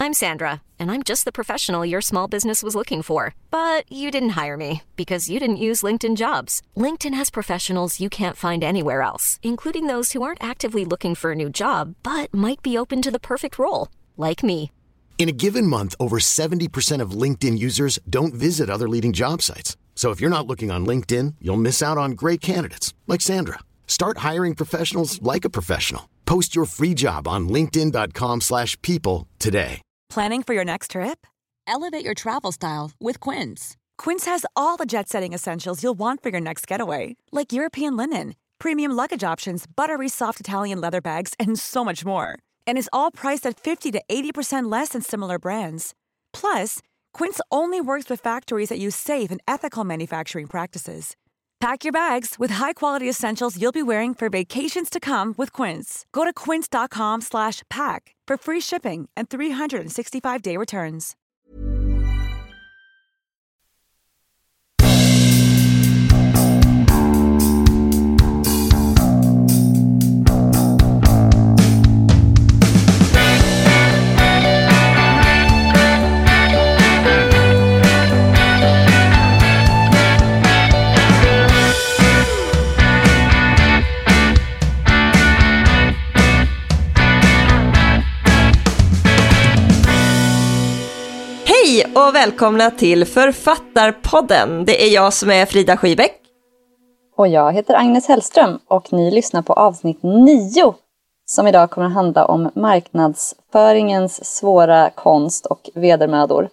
I'm Sandra, and I'm just the professional your small business was looking for. But you didn't hire me because you didn't use LinkedIn Jobs. LinkedIn has professionals you can't find anywhere else, including those who aren't actively looking for a new job, but might be open to the perfect role, like me. In a given month, over 70% of LinkedIn users don't visit other leading job sites. So if you're not looking on LinkedIn, you'll miss out on great candidates like Sandra. Start hiring professionals like a professional. Post your free job on linkedin.com/people today. Planning for your next trip? Elevate your travel style with Quince. Quince has all the jet-setting essentials you'll want for your next getaway, like European linen, premium luggage options, buttery soft Italian leather bags, and so much more. And is all priced at 50 to 80% less than similar brands. Plus, Quince only works with factories that use safe and ethical manufacturing practices. Pack your bags with high-quality essentials you'll be wearing for vacations to come with Quince. Go to quince.com/pack for free shipping and 365-day returns. Hej och välkomna till Författarpodden. Det är jag som är Frida Skybeck. Och jag heter Agnes Hellström och ni lyssnar på avsnitt 9 som idag kommer att handla om marknadsföringens svåra konst och vedermödor.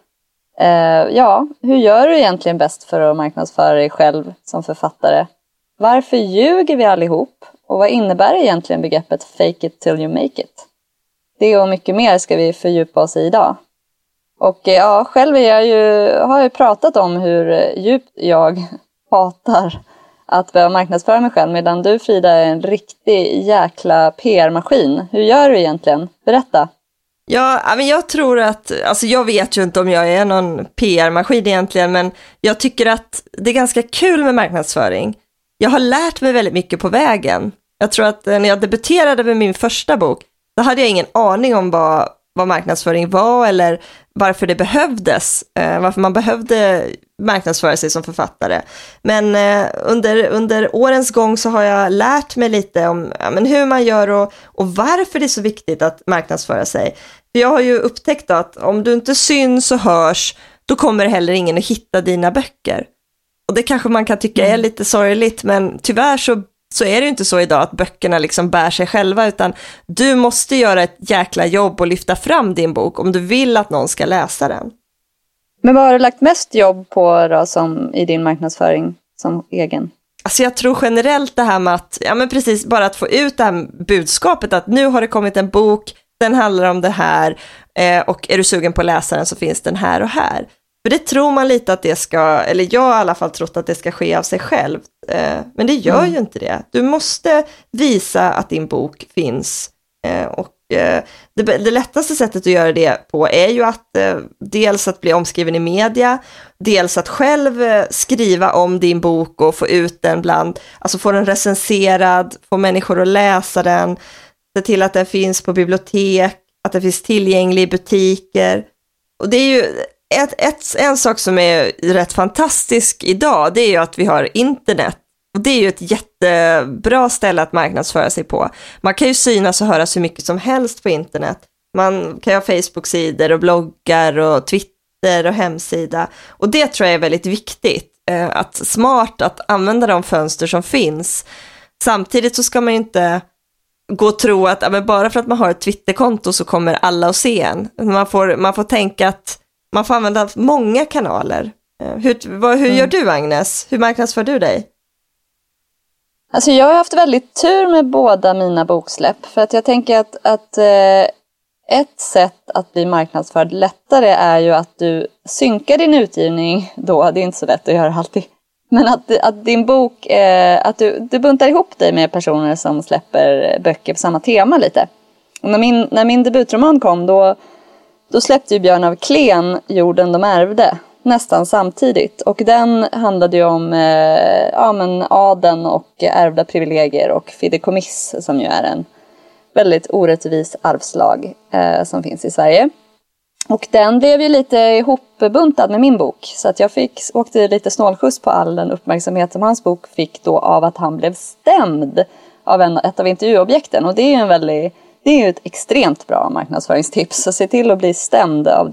Hur gör du egentligen bäst för att marknadsföra dig själv som författare? Varför ljuger vi allihop? Och vad innebär egentligen begreppet fake it till you make it? Det och mycket mer ska vi fördjupa oss i idag. Och själv har jag pratat om hur djupt jag hatar att behöva marknadsföra mig själv, medan du, Frida, är en riktig jäkla PR-maskin. Hur gör du egentligen? Berätta. Ja, men jag tror att, alltså jag vet ju inte om jag är någon PR-maskin egentligen, men jag tycker att det är ganska kul med marknadsföring. Jag har lärt mig väldigt mycket på vägen. Jag tror att när jag debuterade med min första bok, då hade jag ingen aning om vad marknadsföring var eller varför det behövdes, varför man behövde marknadsföra sig som författare. Men under årens gång så har jag lärt mig lite om hur man gör och varför det är så viktigt att marknadsföra sig. För jag har ju upptäckt att om du inte syns och hörs, då kommer heller ingen att hitta dina böcker. Och det kanske man kan tycka är lite sorgligt, men tyvärr så är det ju inte så idag att böckerna liksom bär sig själva, utan du måste göra ett jäkla jobb och lyfta fram din bok om du vill att någon ska läsa den. Men vad har du lagt mest jobb på då, som i din marknadsföring som egen? Alltså jag tror generellt det här med att, precis bara att få ut det här budskapet att nu har det kommit en bok, den handlar om det här och är du sugen på att läsa den så finns den här och här. För det tror man lite att det ska, eller jag har i alla fall trott att det ska ske av sig själv. Men det gör ju inte det. Du måste visa att din bok finns. Och det lättaste sättet att göra det på är ju att dels att bli omskriven i media, dels att själv skriva om din bok och få ut den alltså få den recenserad, få människor att läsa den, se till att den finns på bibliotek, att den finns tillgänglig i butiker. Och det är ju en sak som är rätt fantastisk idag, det är ju att vi har internet. Och det är ju ett jättebra ställe att marknadsföra sig på. Man kan ju synas och höras hur mycket som helst på internet. Man kan ju ha Facebook-sidor och bloggar och Twitter och hemsida. Och det tror jag är väldigt viktigt. Smart att använda de fönster som finns. Samtidigt så ska man ju inte gå och tro att bara för att man har ett Twitterkonto så kommer alla att se en. Man får tänka att man får använda många kanaler. Hur gör du, Agnes? Hur marknadsför du dig? Alltså jag har haft väldigt tur med båda mina boksläpp. För att jag tänker att ett sätt att bli marknadsförd lättare är ju att du synkar din utgivning då. Det är inte så lätt att göra alltid. Men att din bok, att du buntar ihop dig med personer som släpper böcker på samma tema lite. Och när min debutroman kom då släppte ju Björn af Kleen Jorden de ärvde nästan samtidigt. Och den handlade ju om adeln och ärvda privilegier och fideikommiss, som ju är en väldigt orättvis arvslag som finns i Sverige. Och den blev ju lite ihopbuntad med min bok. Så att jag åkte lite snålskjuts på all den uppmärksamhet som hans bok fick då av att han blev stämd av ett av intervjuobjekten. Och det är ju ett extremt bra marknadsföringstips. Så se till att bli stämd av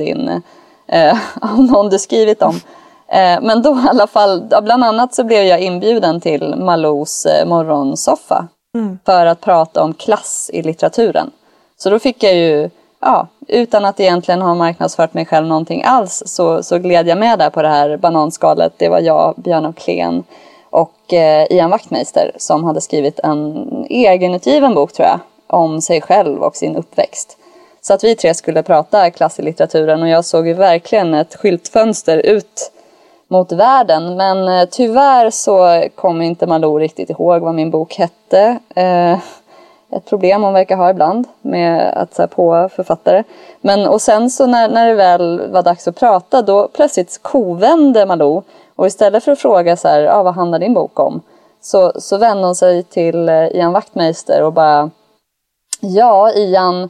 av någon du skrivit om. Men då i alla fall, bland annat så blev jag inbjuden till Malous morgonsoffa. För att prata om klass i litteraturen. Så då fick jag ju, utan att egentligen ha marknadsfört mig själv någonting alls, så gled jag med där på det här bananskalet. Det var jag, Björn af Kleen och Ian Wachtmeister som hade skrivit en egenutgiven bok, tror jag, om sig själv och sin uppväxt. Så att vi tre skulle prata klass i litteraturen, och jag såg ju verkligen ett skyltfönster ut mot världen. Men tyvärr så kom inte Malou riktigt ihåg vad min bok hette. Ett problem hon verkar ha ibland med att säga på författare. Och sen så när det väl var dags att prata, då plötsligt kovände Malou. Och istället för att fråga så här, vad handlar din bok om? Så vände hon sig till Ian Wachtmeister och bara, ja Ian,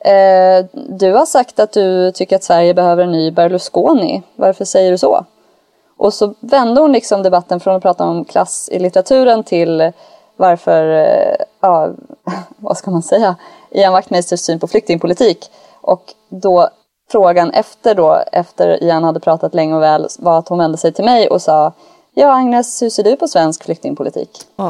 du har sagt att du tycker att Sverige behöver en ny Berlusconi. Varför säger du så? Och så vände hon liksom debatten från att prata om klass i litteraturen till varför, vad ska man säga, Ian Wachtmeisters syn på flyktingpolitik. Och då frågan efter Ian hade pratat länge och väl, var att hon vände sig till mig och sa, ja Agnes, hur ser du på svensk flyktingpolitik?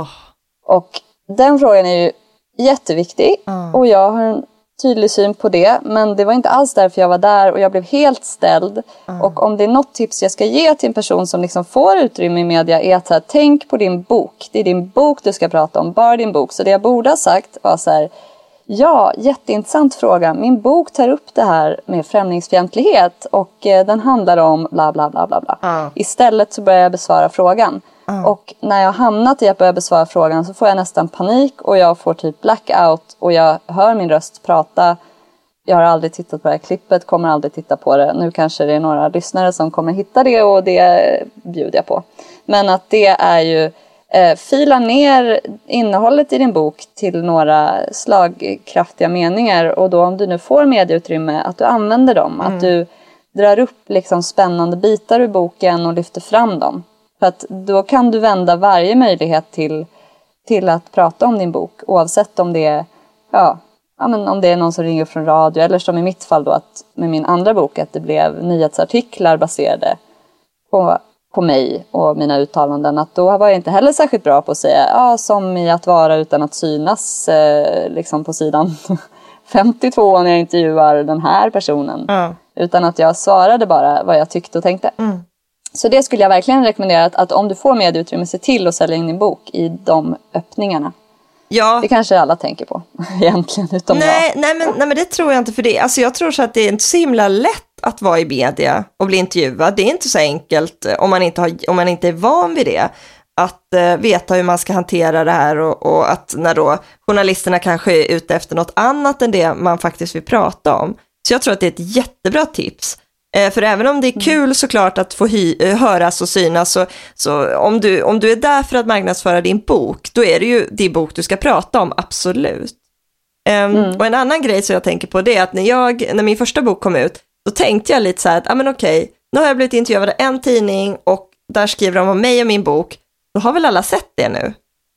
Och den frågan är ju jätteviktig och jag har en tydlig syn på det, men det var inte alls därför jag var där, och jag blev helt ställd. Och om det är något tips jag ska ge till en person som liksom får utrymme i media, är att så här, tänk på din bok. Det är din bok du ska prata om, bara din bok. Så det jag borde ha sagt var så här, ja, jätteintressant fråga. Min bok tar upp det här med främlingsfientlighet och den handlar om bla bla bla bla bla. Istället så börjar jag besvara frågan. Och när jag hamnat i att börja besvara frågan så får jag nästan panik och jag får typ blackout och jag hör min röst prata. Jag har aldrig tittat på det här klippet, kommer aldrig titta på det. Nu kanske det är några lyssnare som kommer hitta det, och det bjuder jag på. Men att det är ju fila ner innehållet i din bok till några slagkraftiga meningar, och då om du nu får medieutrymme att du använder dem, att du drar upp liksom spännande bitar ur boken och lyfter fram dem. För att då kan du vända varje möjlighet till att prata om din bok, oavsett om det är om det är någon som ringer från radio, eller som i mitt fall då att med min andra bok att det blev nyhetsartiklar baserade på mig och mina uttalanden, att då var jag inte heller särskilt bra på att säga som i att vara utan att synas liksom på sidan 52 när jag intervjuar den här personen, utan att jag svarade bara vad jag tyckte och tänkte. Så det skulle jag verkligen rekommendera, att om du får medieutrymme, se till att sälja in din bok i de öppningarna. Ja. Det kanske alla tänker på egentligen, utom jag. Nej, men det tror jag inte, för det. Alltså jag tror så att det är inte så himla lätt att vara i media och bli intervjuad. Det är inte så enkelt om man inte är van vid det. Att veta hur man ska hantera det här, och att när då journalisterna kanske är ute efter något annat än det man faktiskt vill prata om. Så jag tror att det är ett jättebra tips. För även om det är kul såklart att få höras och synas, så om du är där för att marknadsföra din bok, då är det ju din bok du ska prata om, absolut. Och en annan grej som jag tänker på, det är att när min första bok kom ut, då tänkte jag lite så här att, men okej, nu har jag blivit intervjuad av en tidning och där skriver de om mig och min bok, då har väl alla sett det nu.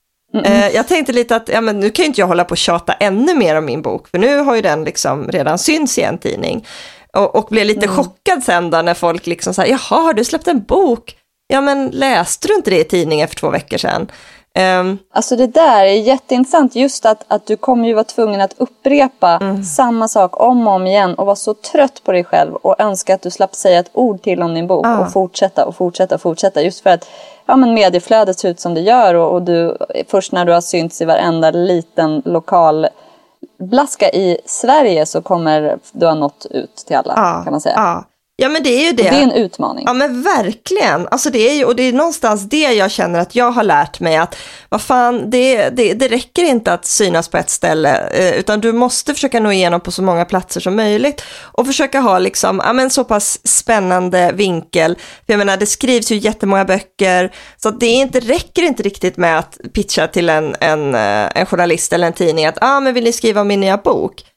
Jag tänkte lite att men nu kan ju inte jag hålla på och tjata ännu mer om min bok, för nu har ju den liksom redan syns i en tidning. Och blev lite chockad sen då när folk liksom sa, jaha, har du släppt en bok? Ja, men läste du inte det i tidningen för 2 veckor sedan? Alltså det där är jätteintressant, just att du kommer ju vara tvungen att upprepa samma sak om och om igen och vara så trött på dig själv och önska att du slapp säga ett ord till om din bok och fortsätta, just för att medieflödet ser ut som det gör, och du, först när du har synts i varenda liten lokal blaska i Sverige så kommer du ha nått ut till alla, kan man säga. Ja, men det är ju det. Och det är en utmaning. Ja, men verkligen. Alltså det är ju, och det är någonstans det jag känner att jag har lärt mig, att vad fan, det räcker inte att synas på ett ställe, utan du måste försöka nå igenom på så många platser som möjligt och försöka ha liksom, så pass spännande vinkel. För jag menar, det skrivs ju jättemånga böcker, så att det räcker inte riktigt med att pitcha till en journalist eller en tidning att, men vill ni skriva om min nya bok?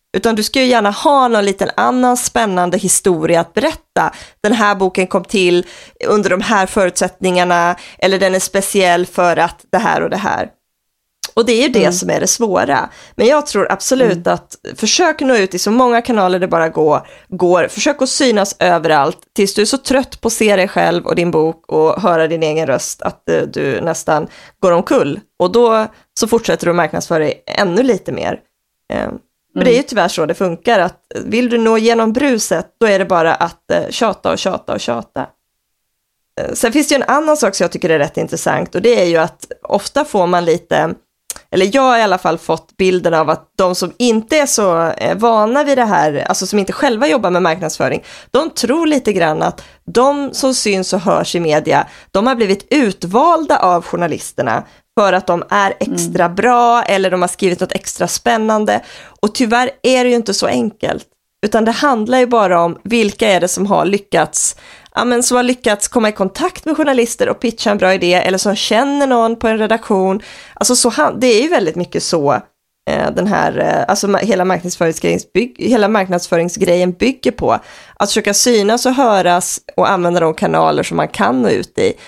Utan du ska ju gärna ha någon liten annan spännande historia att berätta. Den här boken kom till under de här förutsättningarna, eller den är speciell för att det här och det här. Och det är ju det som är det svåra. Men jag tror absolut att försök nå ut i så många kanaler det bara går. Försök att synas överallt tills du är så trött på att se dig själv och din bok och höra din egen röst att du nästan går omkull. Och då så fortsätter du att marknadsföra dig ännu lite mer. För det är ju tyvärr så det funkar, att vill du nå igenom bruset, då är det bara att tjata och tjata och tjata. Sen finns det ju en annan sak som jag tycker är rätt intressant, och det är ju att ofta får man lite, eller jag har i alla fall fått bilden av att de som inte är så vana vid det här, alltså som inte själva jobbar med marknadsföring, de tror lite grann att de som syns och hörs i media, de har blivit utvalda av journalisterna för att de är extra bra eller de har skrivit något extra spännande. Och tyvärr är det ju inte så enkelt. Utan det handlar ju bara om vilka är det som har lyckats, som har lyckats komma i kontakt med journalister och pitcha en bra idé, eller som känner någon på en redaktion. Alltså det är ju väldigt mycket så den här, alltså hela marknadsföringsgrejen bygger på. Att försöka synas och höras och använda de kanaler som man kan nå ut i.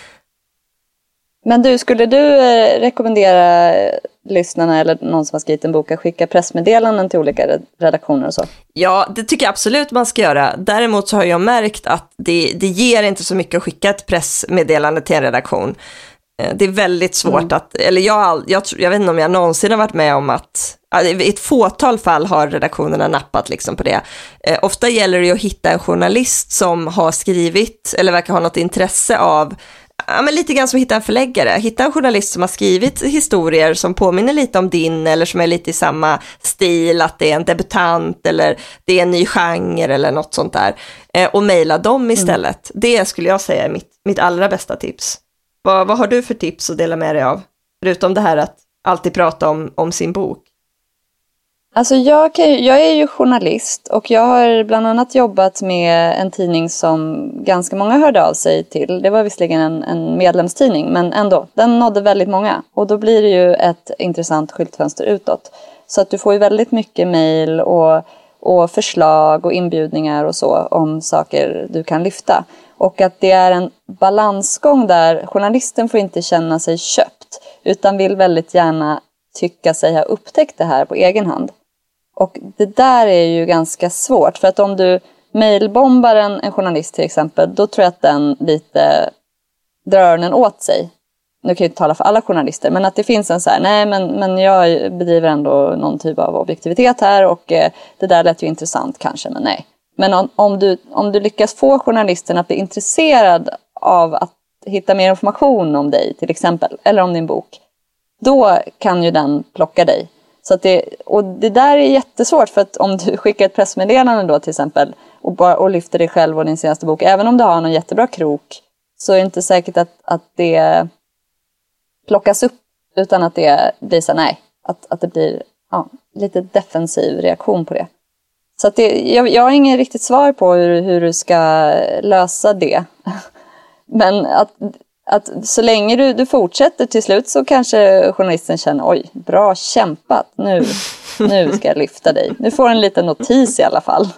Men skulle du rekommendera lyssnarna eller någon som har skrivit en bok att skicka pressmeddelanden till olika redaktioner och så? Ja, det tycker jag absolut man ska göra. Däremot så har jag märkt att det ger inte så mycket att skicka ett pressmeddelande till en redaktion. Det är väldigt svårt att, eller jag vet inte om jag någonsin har varit med om att, i ett fåtal fall har redaktionerna nappat liksom på det. Ofta gäller det ju att hitta en journalist som har skrivit eller verkar ha något intresse av, men lite grann som att hitta en förläggare. Hitta en journalist som har skrivit historier som påminner lite om din, eller som är lite i samma stil, att det är en debutant eller det är en ny genre eller något sånt där. Och mejla dem istället. Det skulle jag säga är mitt allra bästa tips. Vad har du för tips att dela med dig av? Förutom det här att alltid prata om sin bok. Alltså jag är ju journalist och jag har bland annat jobbat med en tidning som ganska många hörde av sig till. Det var visserligen en medlemstidning, men ändå, den nådde väldigt många. Och då blir det ju ett intressant skyltfönster utåt. Så att du får ju väldigt mycket mejl och förslag och inbjudningar och så om saker du kan lyfta. Och att det är en balansgång där journalisten får inte känna sig köpt, utan vill väldigt gärna tycka sig ha upptäckt det här på egen hand. Och det där är ju ganska svårt, för att om du mejlbombar en journalist till exempel, då tror jag att den lite drar öronen åt sig. Nu kan jag inte tala för alla journalister, men att det finns en så här, nej men jag bedriver ändå någon typ av objektivitet här och det där lät ju intressant kanske, men nej. Men om du lyckas få journalisten att bli intresserad av att hitta mer information om dig till exempel, eller om din bok, då kan ju den plocka dig. Så att det där är jättesvårt, för att om du skickar ett pressmeddelande då till exempel och lyfter dig själv och din senaste bok, även om du har någon jättebra krok, så är det inte säkert att det plockas upp, utan att det blir så nej, att det blir lite defensiv reaktion på det. Så att jag har ingen riktigt svar på hur du ska lösa det. Men att så länge du fortsätter, till slut så kanske journalisten känner, oj, bra kämpat, nu ska jag lyfta dig. Nu får en liten notis i alla fall.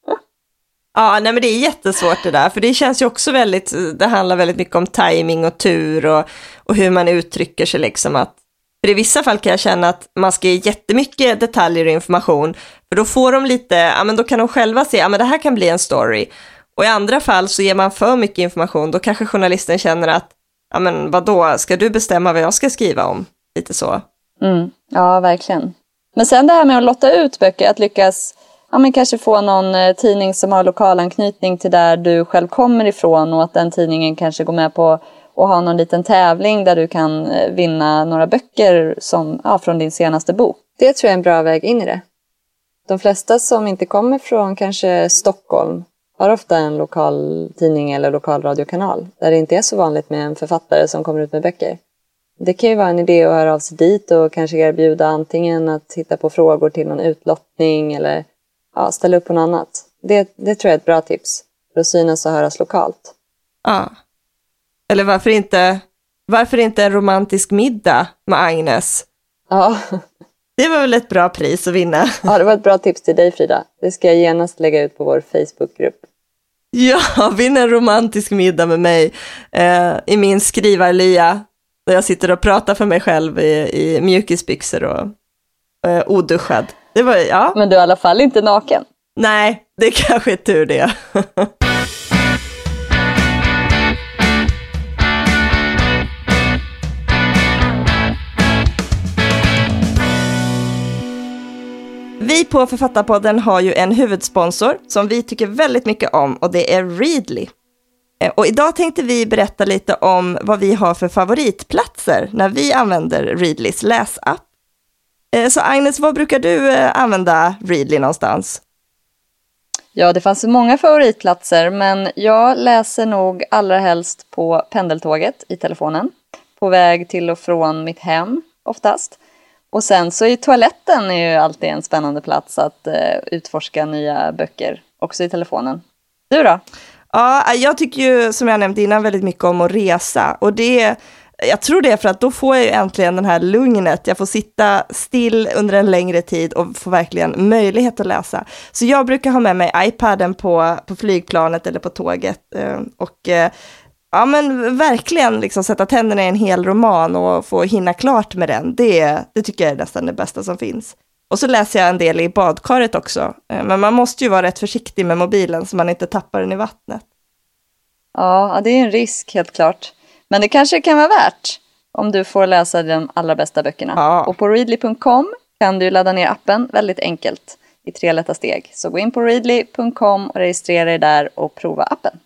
Ja, nej men det är jättesvårt det där, för det känns ju också det handlar väldigt mycket om timing och tur och hur man uttrycker sig liksom. För i vissa fall kan jag känna att man ska ge jättemycket detaljer och information, för då får de lite, men då kan de själva se, men det här kan bli en story. Och i andra fall så ger man för mycket information, då kanske journalisten känner att, men vadå, ska du bestämma vad jag ska skriva om? Lite så. Ja, verkligen. Men sen det här med att lotta ut böcker, att lyckas kanske få någon tidning som har lokalanknytning till där du själv kommer ifrån, och att den tidningen kanske går med på och ha någon liten tävling där du kan vinna några böcker från din senaste bok. Det tror jag är en bra väg in i det. De flesta som inte kommer från kanske Stockholm har ofta en lokal tidning eller lokal radiokanal där det inte är så vanligt med en författare som kommer ut med böcker. Det kan ju vara en idé att höra av sig dit och kanske erbjuda antingen att hitta på frågor till någon utlottning eller ställa upp på något annat. Det tror jag är ett bra tips för att synas och höras lokalt. Ja. Eller varför inte en romantisk middag med Agnes? Ja. Det var väl ett bra pris att vinna. Ja, det var ett bra tips till dig, Frida. Det ska jag genast lägga ut på vår Facebookgrupp. Ja, vinna en romantisk middag med mig i min skrivarlya. Där jag sitter och pratar för mig själv i mjukisbyxor och oduschad. Det var, ja. Men du är i alla fall inte naken. Nej, det är kanske är tur det. Vi på Författarpodden har ju en huvudsponsor som vi tycker väldigt mycket om, och det är Readly. Och idag tänkte vi berätta lite om vad vi har för favoritplatser när vi använder Readlys läsapp. Så Agnes, vad brukar du använda Readly någonstans? Ja, det fanns så många favoritplatser, men jag läser nog allra helst på pendeltåget i telefonen. På väg till och från mitt hem oftast. Och sen så i toaletten är ju alltid en spännande plats att utforska nya böcker, också i telefonen. Du då? Ja, jag tycker ju, som jag nämnde innan, väldigt mycket om att resa. Och jag tror det är för att då får jag ju äntligen den här lugnet. Jag får sitta still under en längre tid och få verkligen möjlighet att läsa. Så jag brukar ha med mig iPaden på flygplanet eller på tåget. Och ja, men verkligen liksom sätta tänderna i en hel roman och få hinna klart med den. Det tycker jag är nästan det bästa som finns. Och så läser jag en del i badkaret också. Men man måste ju vara rätt försiktig med mobilen så man inte tappar den i vattnet. Ja, det är en risk helt klart. Men det kanske kan vara värt om du får läsa de allra bästa böckerna. Ja. Och på readly.com kan du ladda ner appen väldigt enkelt i 3 lätta steg. Så gå in på readly.com och registrera dig där och prova appen.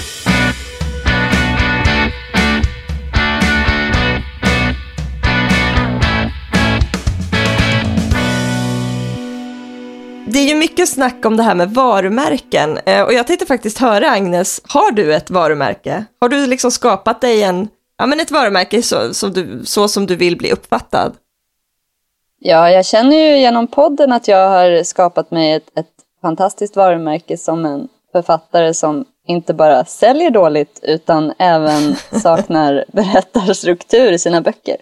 Det är ju mycket snack om det här med varumärken. Och jag tänkte faktiskt höra, Agnes, har du ett varumärke? Har du liksom skapat dig ett varumärke så som du vill bli uppfattad? Ja, jag känner ju genom podden att jag har skapat mig ett fantastiskt varumärke som en författare som inte bara säljer dåligt utan även saknar berättarstruktur i sina böcker.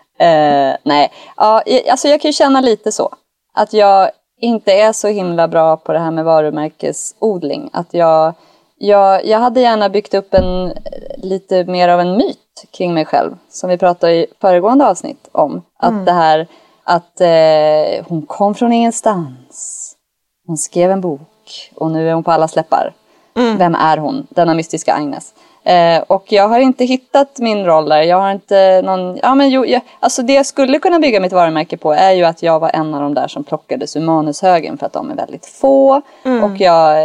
Alltså jag kan ju känna lite så. Att jag inte är så himla bra på det här med varumärkesodling. Att jag hade gärna byggt upp lite mer av en myt kring mig själv. Som vi pratade i föregående avsnitt om. Att det här att hon kom från ingenstans. Hon skrev en bok och nu är hon på alla släppar. Vem är hon? Denna mystiska Agnes. Och jag har inte hittat min roll där. Jag har inte någon... alltså det jag skulle kunna bygga mitt varumärke på är ju att jag var en av de där som plockades ur manushögen för att de är väldigt få. Och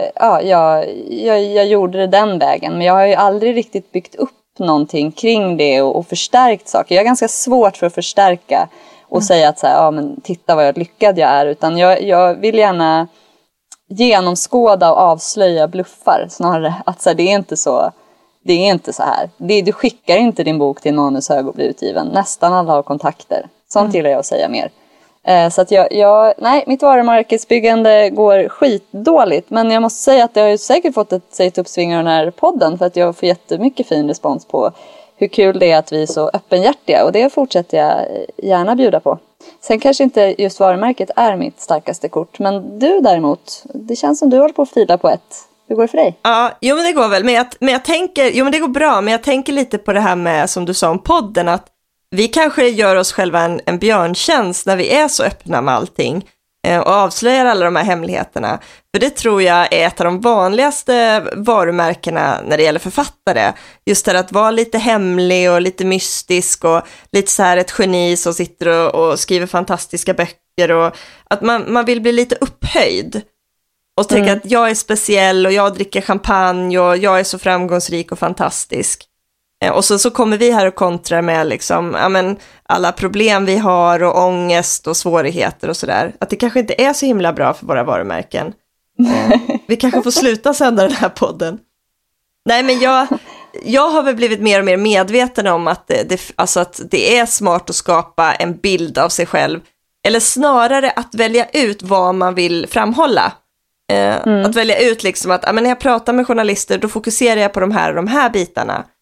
jag gjorde det den vägen. Men jag har ju aldrig riktigt byggt upp någonting kring det och förstärkt saker. Jag är ganska svårt för att förstärka och säga att så här, men titta vad lyckad jag är. Utan jag vill gärna genomskåda och avslöja bluffar snarare. Att så här, det är inte så här. Du skickar inte din bok till manushög och blir utgiven. Nästan alla har kontakter. Sånt gillar jag att säga mer. Så att mitt varumärkesbyggande går skitdåligt. Men jag måste säga att jag har säkert fått ett uppsving av den här podden. För att jag får jättemycket fin respons på hur kul det är att vi är så öppenhjärtiga. Och det fortsätter jag gärna bjuda på. Sen kanske inte just varumärket är mitt starkaste kort. Men du däremot, det känns som du håller på att fila på ett. Hur går det för dig? Ja, men det går väl. Men jag tänker, men det går bra. Men jag tänker lite på det här med, som du sa om podden, att vi kanske gör oss själva en björntjänst när vi är så öppna med allting och avslöjar alla de här hemligheterna. För det tror jag är ett av de vanligaste varumärkena när det gäller författare. Just det att vara lite hemlig och lite mystisk och lite så här ett geni som sitter och skriver fantastiska böcker och att man vill bli lite upphöjd. Och tänka att jag är speciell och jag dricker champagne och jag är så framgångsrik och fantastisk. Och så kommer vi här och kontrar med liksom, alla problem vi har och ångest och svårigheter och sådär. Att det kanske inte är så himla bra för våra varumärken. Vi kanske får sluta sända den här podden. Nej, men jag har väl blivit mer och mer medveten om att att det är smart att skapa en bild av sig själv. Eller snarare att välja ut vad man vill framhålla. Att välja ut liksom att när jag pratar med journalister då fokuserar jag på de här bitarna.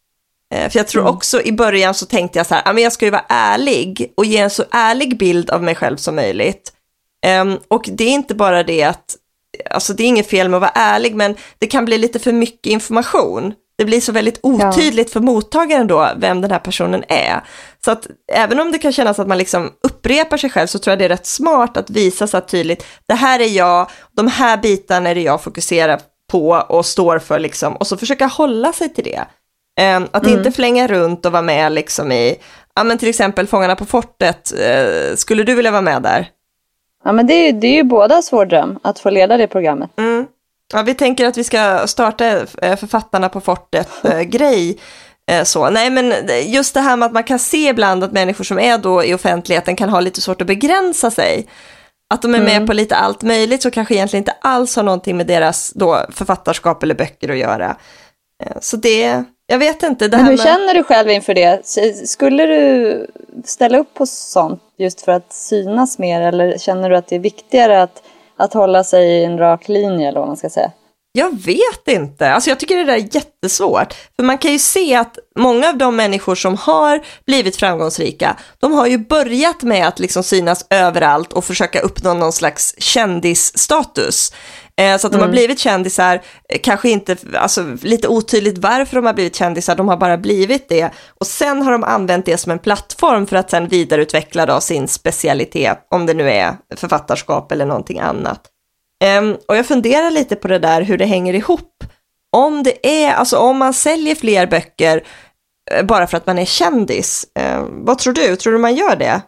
För jag tror också i början så tänkte jag så här, men jag ska ju vara ärlig och ge en så ärlig bild av mig själv som möjligt. Och det är inte bara det att, alltså det är inget fel med att vara ärlig, men det kan bli lite för mycket information. Det blir så väldigt otydligt för mottagaren då vem den här personen är. Så att även om det kan kännas att man liksom upprepar sig själv, så tror jag det är rätt smart att visa så tydligt, det här är jag, de här bitarna är det jag fokuserar på och står för liksom, och så försöka hålla sig till det. Att inte flänga runt och vara med liksom i, men till exempel Fångarna på fortet, skulle du vilja vara med där? Ja, men det är ju bådas vår dröm att få leda det programmet. Ja, vi tänker att vi ska starta Författarna på fortet-grej. Så. Nej, men just det här med att man kan se ibland att människor som är då i offentligheten kan ha lite svårt att begränsa sig. Att de är med på lite allt möjligt, så kanske egentligen inte alls har någonting med deras då författarskap eller böcker att göra. Så det, jag vet inte. Men hur känner du själv inför det? Skulle du ställa upp på sånt just för att synas mer? Eller känner du att det är viktigare att hålla sig i en rak linje, eller vad man ska säga? Jag vet inte. Alltså jag tycker det där är jättesvårt. För man kan ju se att många av de människor som har blivit framgångsrika, de har ju börjat med att liksom synas överallt och försöka uppnå någon slags kändisstatus. Så att de har blivit kändisar, kanske inte, alltså lite otydligt varför de har blivit kändisar, de har bara blivit det. Och sen har de använt det som en plattform för att sen vidareutveckla då sin specialitet, om det nu är författarskap eller någonting annat. Och jag funderar lite på det där, hur det hänger ihop. Om det är, alltså om man säljer fler böcker bara för att man är kändis, vad tror du? Tror du man gör det?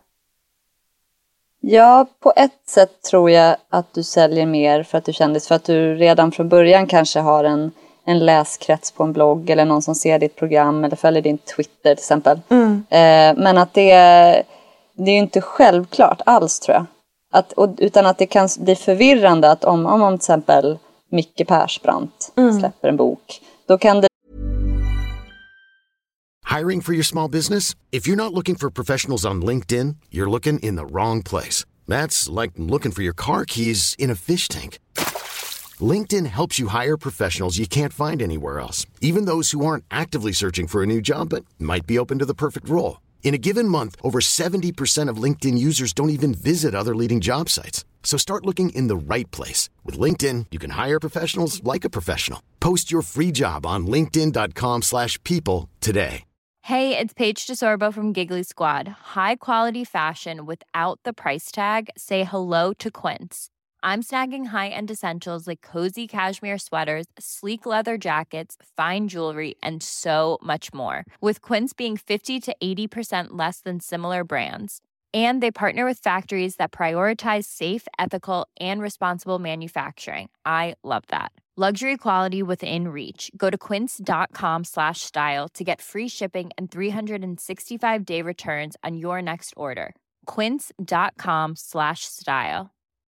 Ja, på ett sätt tror jag att du säljer mer för att du kändis, för att du redan från början kanske har en läskrets på en blogg, eller någon som ser ditt program eller följer din Twitter till exempel. Men att det är ju inte självklart alls, tror jag. Utan att det kan bli förvirrande att om till exempel Micke Persbrandt släpper en bok, då kan det... Hiring for your small business? If you're not looking for professionals on LinkedIn, you're looking in the wrong place. That's like looking for your car keys in a fish tank. LinkedIn helps you hire professionals you can't find anywhere else, even those who aren't actively searching for a new job but might be open to the perfect role. In a given month, over 70% of LinkedIn users don't even visit other leading job sites. So start looking in the right place. With LinkedIn, you can hire professionals like a professional. Post your free job on linkedin.com/people today. Hey, it's Paige DeSorbo from Giggly Squad. High quality fashion without the price tag. Say hello to Quince. I'm snagging high-end essentials like cozy cashmere sweaters, sleek leather jackets, fine jewelry, and so much more. With Quince being 50 to 80% less than similar brands. And they partner with factories that prioritize safe, ethical, and responsible manufacturing. I love that. Luxury quality within reach. Go to quince.com/style to get free shipping and 365-day returns on your next order. Quince.com/style.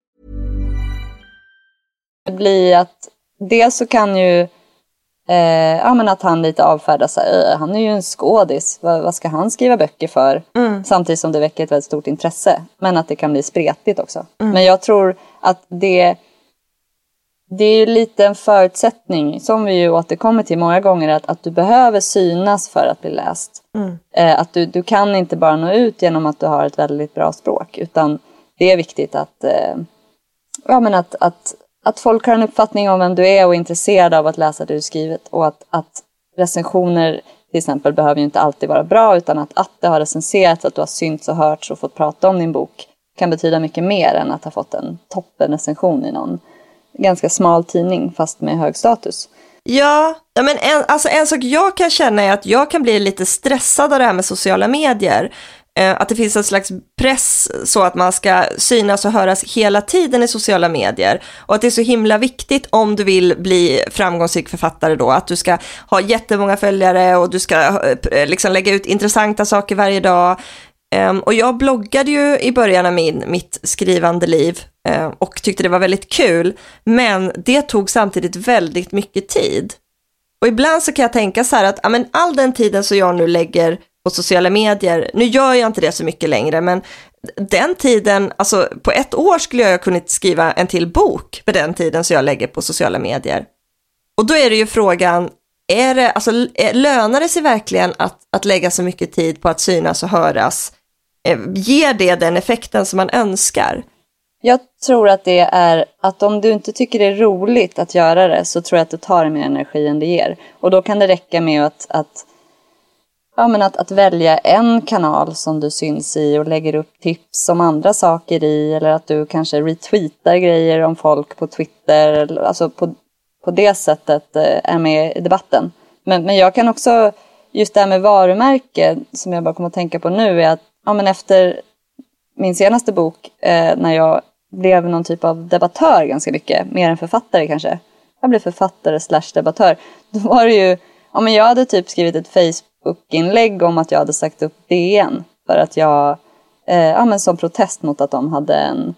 Det blir att dels så kan ju men att han lite avfärdar sig. Han är ju en skådis. Vad ska han skriva böcker för? Samtidigt som det väcker ett väldigt stort intresse. Men att det kan bli spretigt också. Men jag tror att det är ju lite en förutsättning, som vi ju återkommer till många gånger, att du behöver synas för att bli läst. Att du kan inte bara nå ut genom att du har ett väldigt bra språk. Utan det är viktigt att folk har en uppfattning om vem du är och är intresserad av att läsa det du skrivit. Och att recensioner till exempel behöver ju inte alltid vara bra, utan att det har recenserats, att du har synts och hörts och fått prata om din bok kan betyda mycket mer än att ha fått en toppenrecension i någon ganska smal tidning fast med hög status. Ja, men en sak jag kan känna är att jag kan bli lite stressad av det här med sociala medier. Att det finns en slags press så att man ska synas och höras hela tiden i sociala medier. Och att det är så himla viktigt om du vill bli framgångsrik författare då. Att du ska ha jättemånga följare och du ska liksom lägga ut intressanta saker varje dag. Och jag bloggade ju i början av mitt skrivande liv och tyckte det var väldigt kul. Men det tog samtidigt väldigt mycket tid. Och ibland så kan jag tänka så här att all den tiden som jag nu lägger på sociala medier, nu gör jag inte det så mycket längre, men den tiden, alltså på ett år skulle jag kunna skriva en till bok på den tiden som jag lägger på sociala medier. Och då är det ju frågan, lönar det sig verkligen att lägga så mycket tid på att synas och höras? Ger det den effekten som man önskar? Jag tror att det är att om du inte tycker det är roligt att göra det, så tror jag att du tar mer energi än det ger. Och då kan det räcka med att välja en kanal som du syns i och lägger upp tips om andra saker i, eller att du kanske retweetar grejer om folk på Twitter, alltså på det sättet är med i debatten. Men jag kan också, just det här med varumärke som jag bara kommer att tänka på nu, är att efter min senaste bok, när jag blev någon typ av debattör ganska mycket, mer än författare kanske. Jag blev författare / debattör. Då var det ju, jag hade typ skrivit ett Facebook-inlägg om att jag hade sagt upp DN. För att jag, som protest mot att de hade en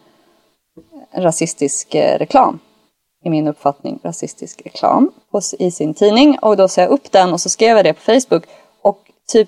rasistisk reklam. I min uppfattning, rasistisk reklam i sin tidning. Och då sa jag upp den och så skrev jag det på Facebook. Och typ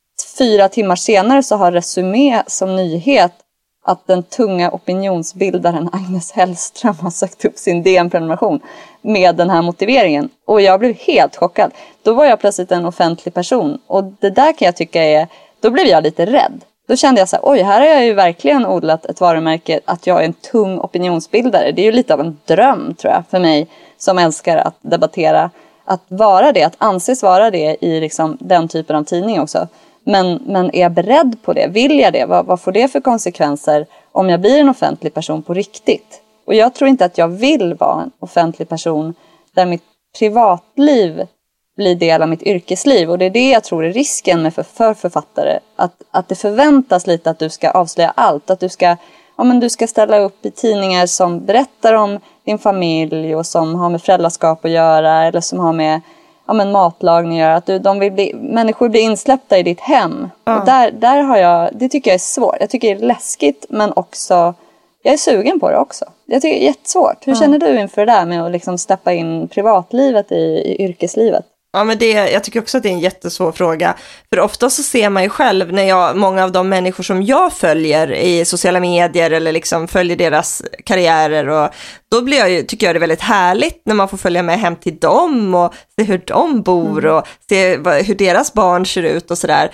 4 timmar senare så har Resumé som nyhet att den tunga opinionsbildaren Agnes Hellström har sagt upp sin DN-prenumeration med den här motiveringen. Och jag blev helt chockad. Då var jag plötsligt en offentlig person. Och det där kan jag tycka då blev jag lite rädd. Då kände jag så här, oj, här har jag ju verkligen odlat ett varumärke att jag är en tung opinionsbildare. Det är ju lite av en dröm, tror jag, för mig som älskar att debattera. Att vara det, att anses vara det i liksom den typen av tidning också. Men är jag beredd på det? Vill jag det? Vad får det för konsekvenser om jag blir en offentlig person på riktigt? Och jag tror inte att jag vill vara en offentlig person där mitt privatliv blir del av mitt yrkesliv. Och det är det jag tror är risken med för författare. Att det förväntas lite att du ska avslöja allt. Att du ska ställa upp i tidningar som berättar om din familj och som har med föräldraskap att göra, eller som har med matlagning gör, att människor blir insläppta i ditt hem. Och där har jag, det tycker jag är svårt. Jag tycker det är läskigt, men också jag är sugen på det också. Jag tycker det är jättesvårt. Hur känner du inför det där med att liksom steppa in privatlivet i yrkeslivet? Ja, men jag tycker också att det är en jättesvår fråga. För ofta så ser man ju själv när många av de människor som jag följer i sociala medier eller liksom följer deras karriärer, och då tycker jag det är väldigt härligt när man får följa med hem till dem och se hur de bor och se hur deras barn ser ut och sådär.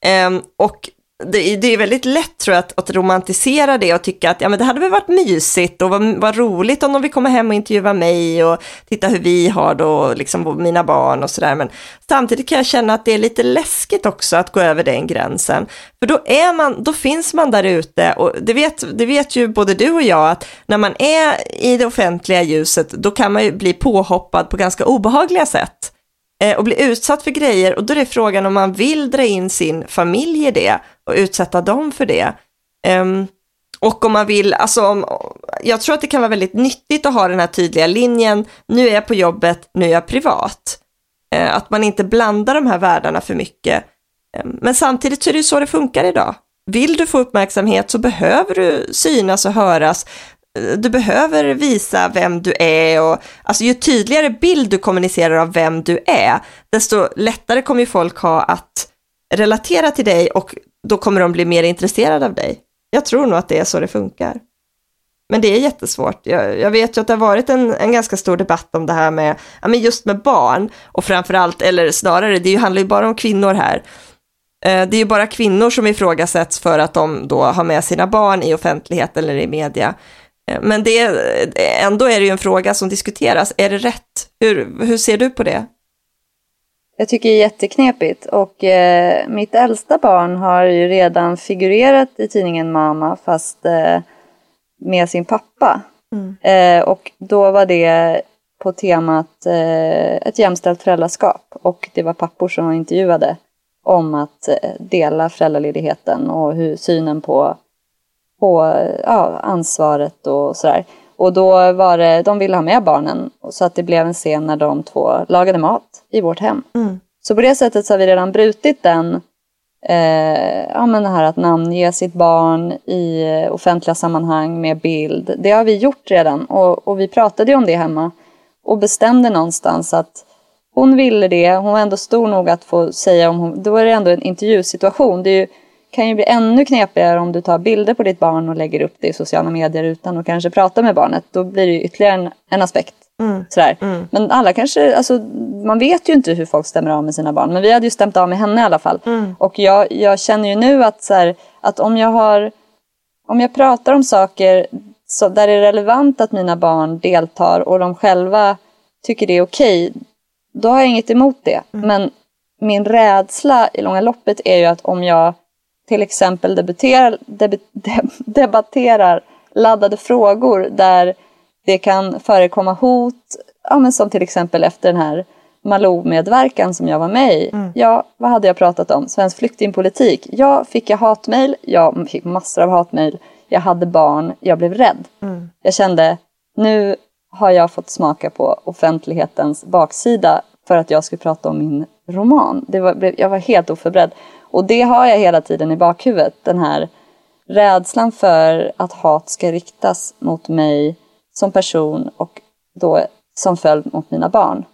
Och det är väldigt lätt, tror jag, att romantisera det och tycka att men det hade väl varit mysigt och vad roligt om de vill komma hem och intervjua mig och titta hur vi har då, liksom mina barn och sådär. Men samtidigt kan jag känna att det är lite läskigt också att gå över den gränsen. För då finns man där ute, och det vet ju både du och jag, att när man är i det offentliga ljuset, då kan man ju bli påhoppad på ganska obehagliga sätt. Och bli utsatt för grejer, och då är det frågan om man vill dra in sin familj i det och utsätta dem för det. Och om man vill, jag tror att det kan vara väldigt nyttigt att ha den här tydliga linjen, nu är jag på jobbet, nu är jag privat. Att man inte blandar de här världarna för mycket. Men samtidigt så är det ju så det funkar idag. Vill du få uppmärksamhet så behöver du synas och höras. Du behöver visa vem du är, och ju tydligare bild du kommunicerar av vem du är, desto lättare kommer ju folk ha att relatera till dig, och då kommer de bli mer intresserade av dig. Jag tror nog att det är så det funkar. Men det är jättesvårt. Jag vet ju att det har varit en ganska stor debatt om det här med just med barn, och framförallt, eller snarare, det handlar ju bara om kvinnor här. Det är ju bara kvinnor som ifrågasätts för att de då har med sina barn i offentlighet eller i media. Men ändå är det ju en fråga som diskuteras. Är det rätt? Hur ser du på det? Jag tycker det är jätteknepigt. Och mitt äldsta barn har ju redan figurerat i tidningen Mamma, fast med sin pappa. Och då var det på temat ett jämställt föräldraskap. Och det var pappor som var intervjuade om att dela föräldraledigheten och hur synen på ansvaret och sådär. Och då var det, de ville ha med barnen, så att det blev en scen när de 2 lagade mat i vårt hem. Så på det sättet så har vi redan brutit den men det här att namnge sitt barn i offentliga sammanhang med bild. Det har vi gjort redan, och vi pratade ju om det hemma och bestämde någonstans att hon ville det. Hon var ändå stor nog att få säga då är det ändå en intervjusituation. Det kan ju bli ännu knepigare om du tar bilder på ditt barn och lägger upp det i sociala medier utan att kanske prata med barnet. Då blir det ju ytterligare en aspekt Sådär. Men alla kanske, alltså, man vet ju inte hur folk stämmer av med sina barn. Men vi hade ju stämt av med henne i alla fall. Och jag känner ju nu att, så här, att om jag pratar om saker så där det är relevant att mina barn deltar och de själva tycker det är okej, då har jag inget emot det. Men min rädsla i långa loppet är ju att om jag till exempel debatterar laddade frågor där det kan förekomma hot, men som till exempel efter den här Malou-medverkan som jag var med i. Ja, vad hade jag pratat om? Svensk flyktingpolitik. Fick jag hatmejl? Jag fick massor av hatmejl. Jag hade barn. Jag blev rädd. Jag kände, nu har jag fått smaka på offentlighetens baksida för att jag skulle prata om min roman. Jag var helt oförberedd. Och det har jag hela tiden i bakhuvudet. Den här rädslan för att hat ska riktas mot mig som person och då som följd mot mina barn.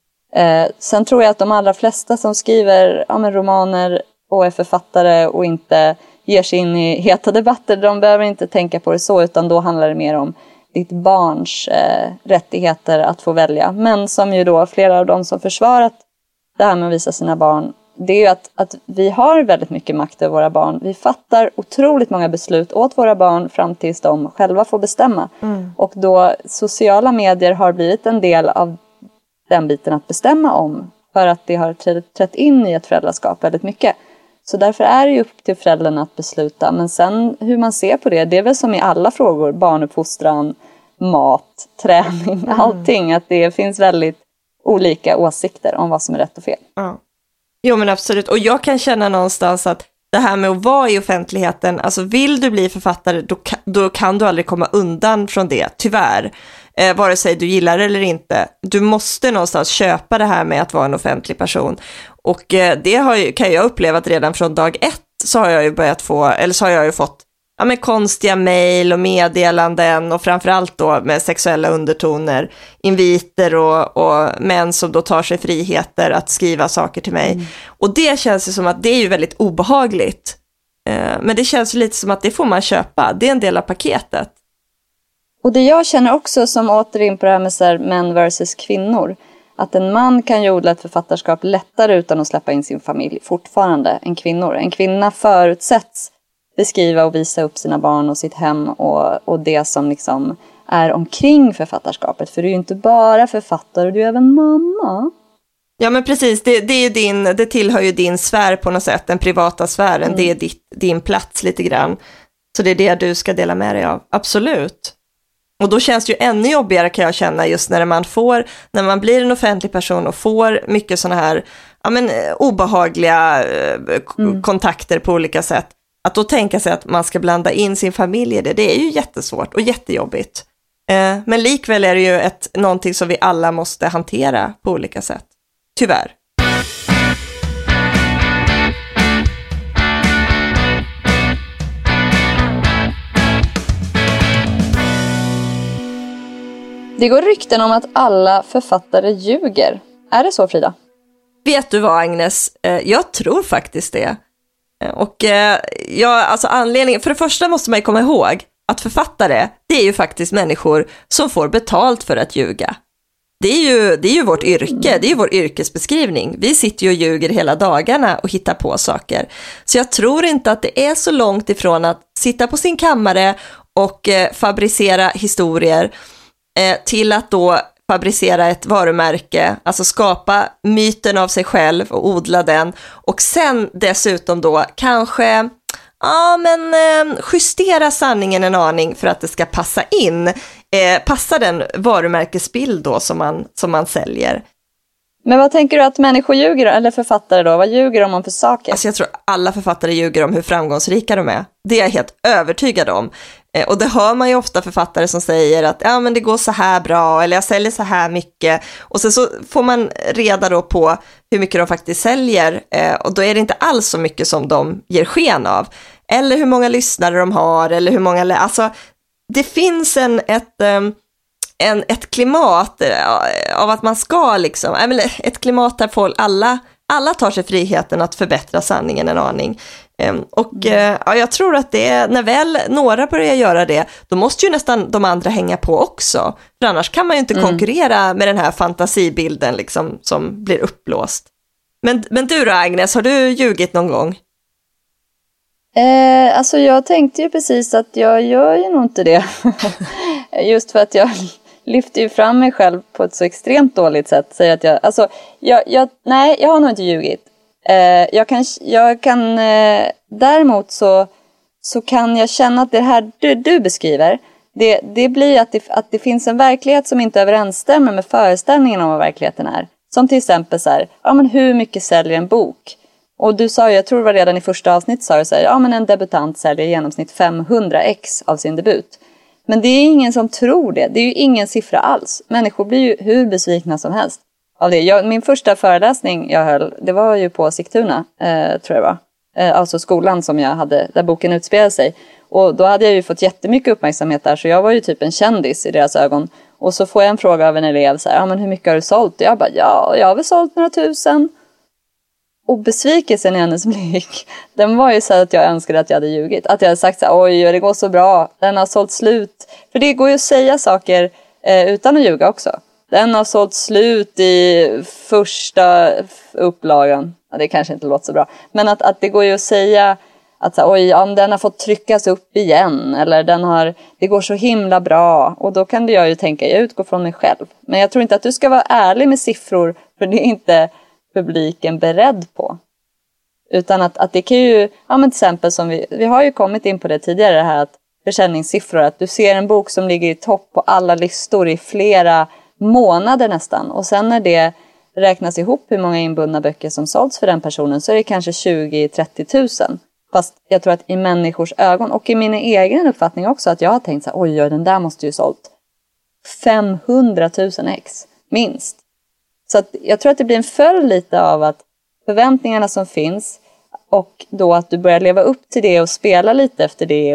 Sen tror jag att de allra flesta som skriver romaner och är författare och inte ger sig in i heta debatter, de behöver inte tänka på det så, utan då handlar det mer om ditt barns rättigheter att få välja. Men som ju då flera av dem som försvarat det här med att visa sina barn, det är ju att vi har väldigt mycket makt över våra barn. Vi fattar otroligt många beslut åt våra barn fram tills de själva får bestämma. Och då sociala medier har blivit en del av den biten att bestämma om, för att det har trätt in i ett föräldraskap väldigt mycket. Så därför är det ju upp till föräldrarna att besluta. Men sen hur man ser på det är väl som i alla frågor, barnuppfostran, mat, träning, allting. Att det finns väldigt olika åsikter om vad som är rätt och fel. Ja. Jo, men absolut. Och jag kan känna någonstans att det här med att vara i offentligheten, alltså vill du bli författare, då kan du aldrig komma undan från det, tyvärr. Vare sig du gillar det eller inte. Du måste någonstans köpa det här med att vara en offentlig person. Och det kan jag uppleva att redan från dag 1 så har jag ju börjat få, eller så har jag ju fått konstiga mejl och meddelanden, och framförallt då med sexuella undertoner, inviter och män som då tar sig friheter att skriva saker till mig. Och det känns ju som att det är ju väldigt obehagligt. Men det känns ju lite som att det får man köpa. Det är en del av paketet. Och det jag känner också, som återigen på det här med så här, män versus kvinnor, att en man kan ju odla ett författarskap lättare utan att släppa in sin familj fortfarande än kvinnor. En kvinna förutsätts beskriva och visa upp sina barn och sitt hem och det som liksom är omkring författarskapet. För du är ju inte bara författare, du är även mamma. Ja, men precis, det är det tillhör ju din sfär på något sätt, den privata sfären. Det är din plats lite grann. Så det är det du ska dela med dig av, absolut. Och då känns det ju ännu jobbigare, kan jag känna, just när man blir en offentlig person och får mycket såna här obehagliga kontakter på olika sätt. Att då tänka sig att man ska blanda in sin familj i det är ju jättesvårt och jättejobbigt. Men likväl är det ju någonting som vi alla måste hantera på olika sätt. Tyvärr. Det går rykten om att alla författare ljuger. Är det så, Frida? Vet du vad, Agnes? Jag tror faktiskt det. Och anledningen, för det första måste man ju komma ihåg att författare, det är ju faktiskt människor som får betalt för att ljuga. Det är ju vårt yrke, det är ju vår yrkesbeskrivning. Vi sitter ju och ljuger hela dagarna och hittar på saker. Så jag tror inte att det är så långt ifrån att sitta på sin kammare och fabricera historier till att då fabricera ett varumärke, alltså skapa myten av sig själv och odla den, och sen dessutom då kanske justera sanningen en aning för att det ska passa in, passa den varumärkesbild då som man säljer. Men vad tänker du att människor ljuger, eller författare då? Vad ljuger de om för saker? Alltså jag tror alla författare ljuger om hur framgångsrika de är. Det är jag helt övertygad om. Och det hör man ju ofta författare som säger att men det går så här bra, eller jag säljer så här mycket. Och sen så får man reda då på hur mycket de faktiskt säljer. Och då är det inte alls så mycket som de ger sken av. Eller hur många lyssnare de har, eller hur många... Alltså det finns ett klimat av att man ska liksom... Ett klimat där alla tar sig friheten att förbättra sanningen en aning. Jag tror att det är, när väl några börjar göra det, då måste ju nästan de andra hänga på också. För annars kan man ju inte konkurrera med den här fantasibilden liksom, som blir uppblåst. Men du då, Agnes, har du ljugit någon gång? Alltså jag tänkte ju precis att jag gör ju nog inte det. Just för att jag lyfter ju fram mig själv på ett så extremt dåligt sätt. Säger att nej, jag har nog inte ljugit. Jag kan däremot så kan jag känna att det här du beskriver, det blir att det finns en verklighet som inte överensstämmer med föreställningen om vad verkligheten är. Som till exempel så här, men hur mycket säljer en bok? Och du sa ju, jag tror det var redan i första avsnitt, sa du så här, men en debutant säljer i genomsnitt 500x av sin debut. Men det är ingen som tror det. Det är ju ingen siffra alls. Människor blir ju hur besvikna som helst av det. Min första föreläsning jag höll, det var ju på Sigtuna, tror jag var. Alltså skolan som jag hade, där boken utspelade sig. Och då hade jag ju fått jättemycket uppmärksamhet där, så jag var ju typ en kändis i deras ögon. Och så får jag en fråga av en elev så här, men hur mycket har du sålt? Och jag bara, jag har väl sålt några tusen. Och besvikelsen i hennes blick, den var ju så att jag önskade att jag hade ljugit. Att jag hade sagt så här, oj, det går så bra, den har sålt slut. För det går ju att säga saker utan att ljuga också. Den har sålt slut i första upplagan. Ja, det kanske inte låter så bra. Men att det går ju att säga att så här, oj, den har fått tryckas upp igen. Eller det går så himla bra. Och då kan jag ju tänka, jag utgår från mig själv. Men jag tror inte att du ska vara ärlig med siffror, för det är inte publiken beredd på. Utan att det kan ju, till exempel som vi har ju kommit in på det tidigare, det här att försäljningssiffror, att du ser en bok som ligger i topp på alla listor i flera månader nästan, och sen när det räknas ihop hur många inbundna böcker som sålts för den personen, så är det kanske 20-30 000. Fast jag tror att i människors ögon och i min egen uppfattning också, att jag har tänkt så här, oj, den där måste ju sålt 500 000 ex minst. Så att jag tror att det blir en följd lite av att förväntningarna som finns, och då att du börjar leva upp till det och spela lite efter det,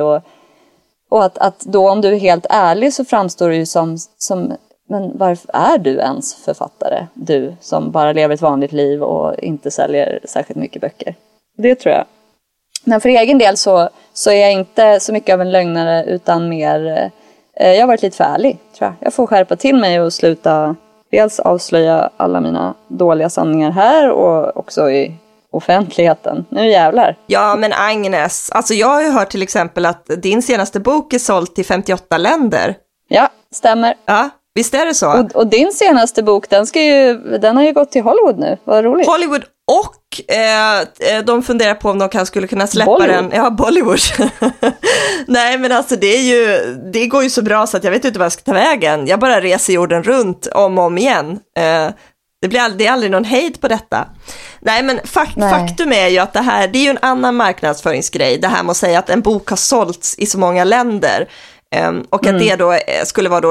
och att då, om du är helt ärlig, så framstår du ju som men varför är du ens författare? Du som bara lever ett vanligt liv och inte säljer särskilt mycket böcker. Det tror jag. Men för egen del så är jag inte så mycket av en lögnare, utan mer, jag har varit lite för ärlig, tror jag. Jag får skärpa till mig och sluta dels avslöja alla mina dåliga sanningar här och också i offentligheten. Nu jävlar. Ja, men Agnes, alltså jag har ju hört till exempel att din senaste bok är såld till 58 länder. Ja, stämmer. Ja, visst är det så? Och din senaste bok, den har ju gått till Hollywood nu. Vad roligt. Hollywood, och de funderar på om de skulle kunna släppa Bollywood. den. Ja, Bollywood. Nej, men alltså det går ju så bra så att jag vet inte vad jag ska ta vägen. Jag bara reser jorden runt om och om igen. Det är aldrig någon hejd på detta. Nej, men faktum är ju att det är ju en annan marknadsföringsgrej. Det här med att säga att en bok har sålts i så många länder. Och att det då skulle vara då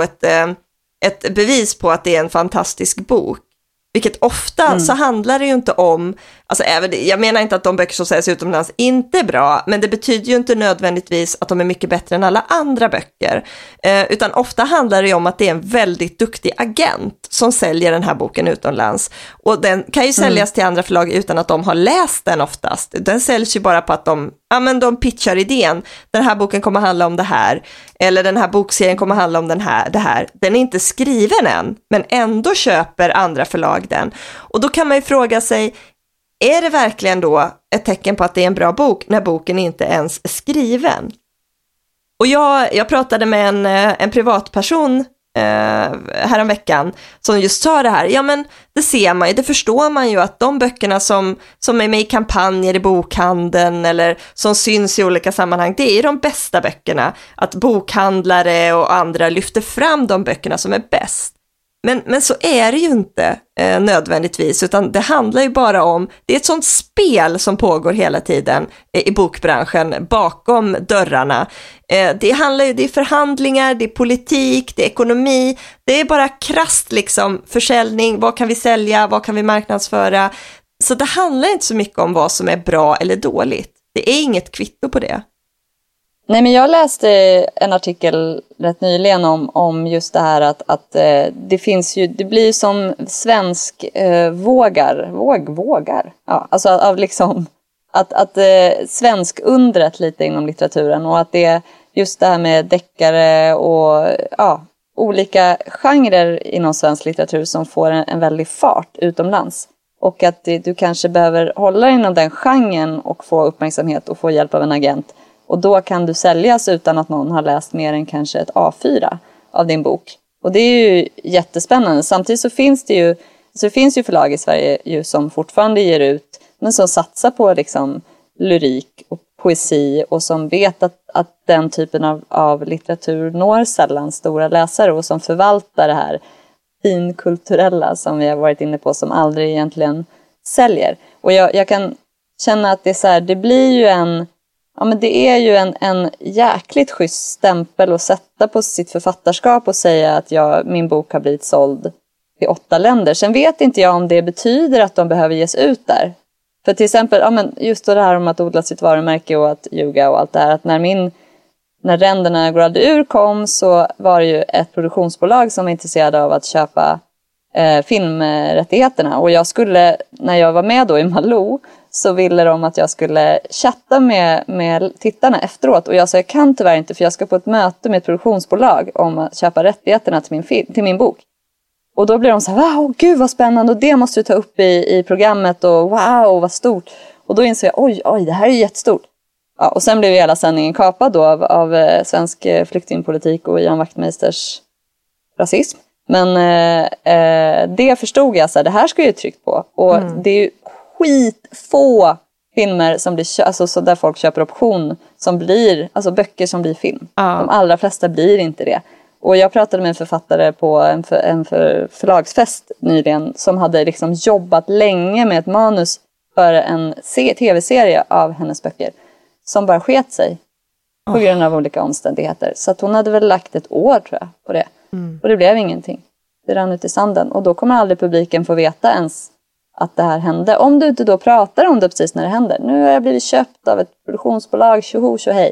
ett bevis på att det är en fantastisk bok. Vilket ofta så handlar det ju inte om, alltså jag menar inte att de böcker som säljs utomlands inte är bra, men det betyder ju inte nödvändigtvis att de är mycket bättre än alla andra böcker. Utan ofta handlar det ju om att det är en väldigt duktig agent som säljer den här boken utomlands. Och den kan ju säljas till andra förlag utan att de har läst den oftast. Den säljs ju bara på att de pitchar idén. Den här boken kommer handla om det här. Eller den här bokserien kommer handla om det här. Den är inte skriven än, men ändå köper andra förlag den. Och då kan man ju fråga sig, är det verkligen då ett tecken på att det är en bra bok när boken inte ens är skriven? Och jag pratade med en privatperson häromveckan som just sa det här. Ja, men det ser man ju, det förstår man ju, att de böckerna som är med i kampanjer i bokhandeln eller som syns i olika sammanhang, det är de bästa böckerna. Att bokhandlare och andra lyfter fram de böckerna som är bäst. Men så är det ju inte nödvändigtvis, utan det handlar ju bara om, det är ett sånt spel som pågår hela tiden i bokbranschen bakom dörrarna. Det är förhandlingar, det är politik, det är ekonomi, det är bara krasst liksom försäljning, vad kan vi sälja, vad kan vi marknadsföra. Så det handlar inte så mycket om vad som är bra eller dåligt. Det är inget kvitto på det. Nej, men jag läste en artikel rätt nyligen om just det här att det finns ju, det blir som svensk vågar. Ja, alltså av liksom att svensk undret lite inom litteraturen, och att det just det här med deckare och olika genrer inom svensk litteratur som får en väldig fart utomlands. Och att du kanske behöver hålla inom den genren och få uppmärksamhet och få hjälp av en agent. Och då kan du säljas utan att någon har läst mer än kanske ett A4 av din bok. Och det är ju jättespännande. Samtidigt så finns det ju förlag i Sverige ju som fortfarande ger ut, men som satsar på liksom lyrik och poesi, och som vet att den typen av litteratur når sällan stora läsare, och som förvaltar det här finkulturella som vi har varit inne på, som aldrig egentligen säljer. Och jag kan känna att det är så här, det blir ju det är ju en jäkligt schysst stämpel att sätta på sitt författarskap och säga att min bok har blivit såld i 8 länder. Sen vet inte jag om det betyder att de behöver ges ut där. För till exempel, just det här om att odla sitt varumärke och att ljuga och allt det här. Att när Ränderna går aldrig ur kom, så var det ju ett produktionsbolag som var intresserade av att köpa filmrättigheterna. Och när jag var med då i Malou, så ville de att jag skulle chatta med tittarna efteråt. Och jag sa, jag kan tyvärr inte, för jag ska på ett möte med ett produktionsbolag om att köpa rättigheterna till min bok. Och då blir de så här, wow, gud vad spännande, och det måste du ta upp i programmet, och wow, vad stort. Och då inser jag, oj, det här är jättestort. Ja, och sen blev hela sändningen kapad då av svensk flyktingpolitik och Ian Wachtmeisters rasism. Men det förstod jag, så här, det här ska jag ju tryckt på. Och det är ju skitfå filmer som blir, alltså, så där folk köper option som blir, alltså böcker som blir film. De allra flesta blir inte det. Och jag pratade med en författare på en förlagsfest nyligen, som hade liksom jobbat länge med ett manus för en tv-serie av hennes böcker, som bara sket sig på grund av olika omständigheter. Så att hon hade väl lagt ett år, tror jag, på det. Och det blev ingenting. Det rann ut i sanden. Och då kommer aldrig publiken få veta ens att det här hände. Om du inte då pratar om det precis när det händer. Nu har jag blivit köpt av ett produktionsbolag, tjohej.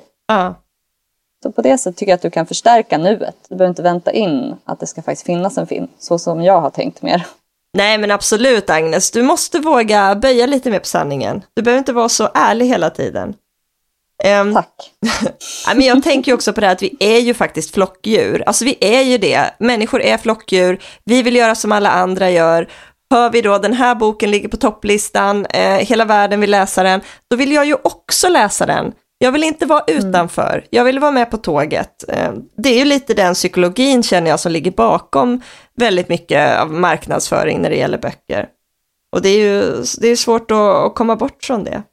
Så på det sättet tycker jag att du kan förstärka nuet. Du behöver inte vänta in att det ska faktiskt finnas en film, så som jag har tänkt mer. Nej, men absolut, Agnes. Du måste våga böja lite mer på sanningen. Du behöver inte vara så ärlig hela tiden. Tack. Men jag tänker ju också på det här att vi är ju faktiskt flockdjur. Alltså vi är ju det. Människor är flockdjur. Vi vill göra som alla andra gör. Hör vi då den här boken ligger på topplistan, hela världen vill läsa den, då vill jag ju också läsa den. Jag vill inte vara utanför. Jag vill vara med på tåget. Det är ju lite den psykologin, känner jag, som ligger bakom väldigt mycket av marknadsföring när det gäller böcker. Och det är svårt att komma bort från det.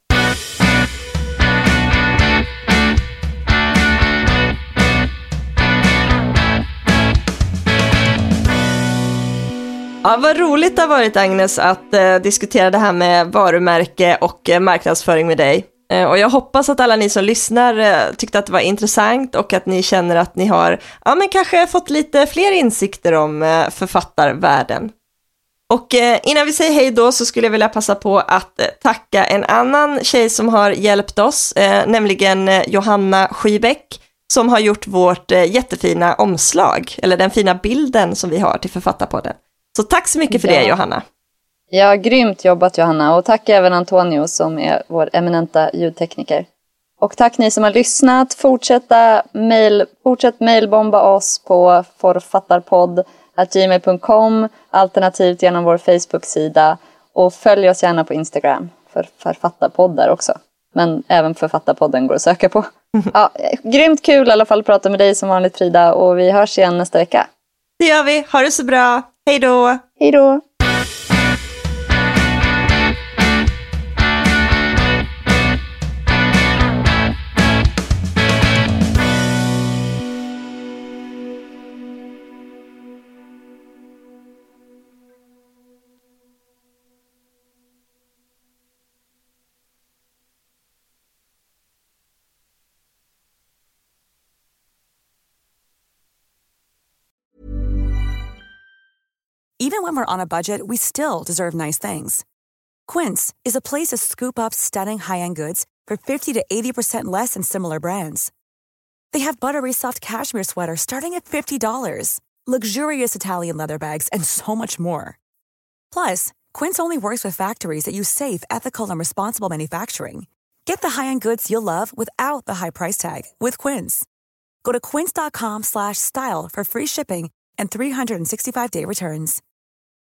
Ja, vad roligt det har varit, Agnes, att diskutera det här med varumärke och marknadsföring med dig. Och jag hoppas att alla ni som lyssnar tyckte att det var intressant, och att ni känner att ni har kanske fått lite fler insikter om författarvärlden. Och innan vi säger hej då, så skulle jag vilja passa på att tacka en annan tjej som har hjälpt oss, nämligen Johanna Skybeck, som har gjort vårt jättefina omslag, eller den fina bilden som vi har till Författarpodden. Så tack så mycket för det, Johanna. Ja, grymt jobbat, Johanna. Och tack även Antonio, som är vår eminenta ljudtekniker. Och tack ni som har lyssnat. Fortsätt mailbomba oss på forfattarpodd@gmail.com, alternativt genom vår Facebook-sida. Och följ oss gärna på Instagram för Författarpoddar också. Men även Författarpodden går att söka på. Ja, grymt kul i alla fall att prata med dig som vanligt, Frida. Och vi hörs igen nästa vecka. Det gör vi. Ha det så bra. Hej då. Hej då. Even when we're on a budget, we still deserve nice things. Quince is a place to scoop up stunning high-end goods for 50 to 80% less than similar brands. They have buttery soft cashmere sweaters starting at $50, luxurious Italian leather bags, and so much more. Plus, Quince only works with factories that use safe, ethical, and responsible manufacturing. Get the high-end goods you'll love without the high price tag with Quince. Go to quince.com/style for free shipping and 365-day returns.